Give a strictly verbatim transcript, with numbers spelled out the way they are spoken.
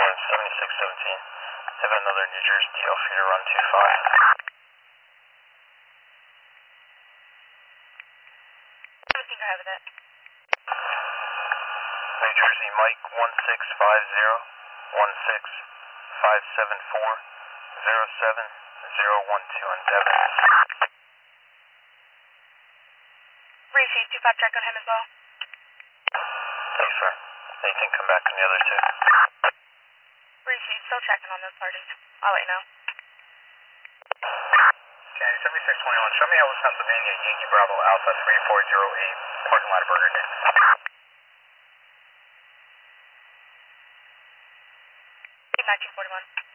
seventy-six seventeen. Have another New Jersey D L for you to run two five. seventeen, go ahead with it. New Jersey Mike one six five zero one six five seven four zero seven zero one two on Devon. Receive two five, check on him as well. Thanks, sir. Anything come back from the other two? Receive, still checking on those parties. I'll let you know. Okay, seventy-six twenty-one, show me how West Pennsylvania, Yankee Bravo Alpha three four zero eight, parking lot of Burger King. nineteen forty-one.